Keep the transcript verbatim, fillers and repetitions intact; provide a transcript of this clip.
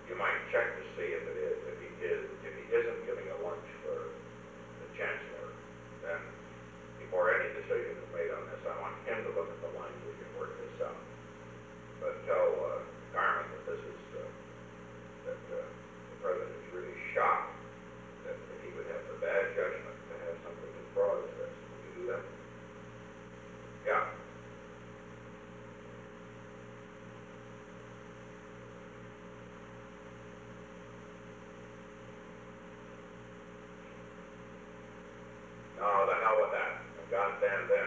you might check to see if it is. If he is, if he isn't giving a lunch for the chancellor, then before any decision is made on this, I want him to look at the language and work this out. But tell uh, Garmin that this is, uh, that uh, the president is really shocked that he would have the bad judgment to have something as broad as this. Would you do that? Yeah. No, the hell with that. God damn that.